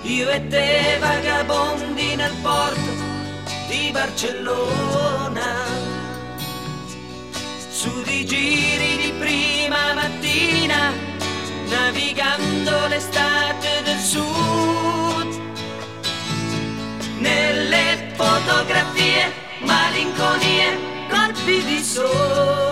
io e te vagabondi nel porto di Barcellona, su di giri di prima mattina, navigando l'estate del sud, nelle fotografie, malinconie, colpi di sole.